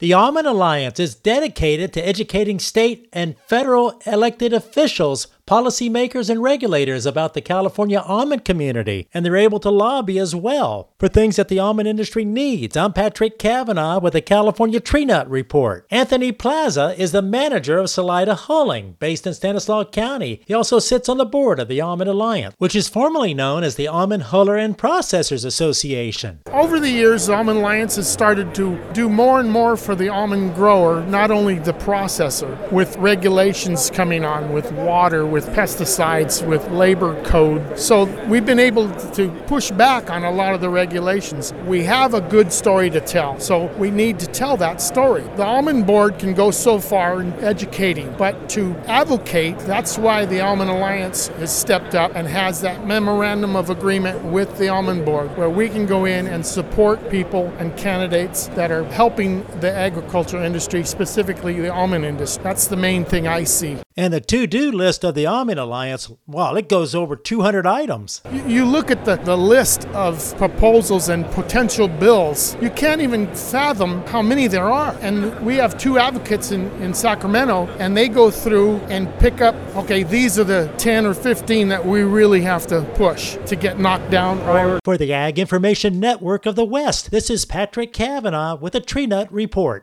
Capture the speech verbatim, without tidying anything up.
The Almond Alliance is dedicated to educating state and federal elected officials, policymakers, and regulators about the California almond community, and they're able to lobby as well for things that the almond industry needs. I'm Patrick Cavanaugh with the California Tree Nut Report. Anthony Plaza is the manager of Salida Hulling, based in Stanislaus County. He also sits on the board of the Almond Alliance, which is formerly known as the Almond Huller and Processors Association. Over the years, the Almond Alliance has started to do more and more for the almond grower, not only the processor, with regulations coming on, with water, with pesticides, with labor code. So we've been able to push back on a lot of the regulations. We have a good story to tell, so we need to tell that story. The Almond Board can go so far in educating, but to advocate, that's why the Almond Alliance has stepped up and has that memorandum of agreement with the Almond Board, where we can go in and support people and candidates that are helping the agricultural industry, specifically the almond industry. That's the main thing I see. And the to-do list of the Almond Alliance, well, it goes over two hundred items. You, you look at the, the list of proposals and potential bills, you can't even fathom how many there are. And we have two advocates in, in Sacramento, and they go through and pick up, okay, these are the ten or fifteen that we really have to push to get knocked down. Or For the Ag Information Network of the West, this is Patrick Cavanaugh with a Tree Nut Report.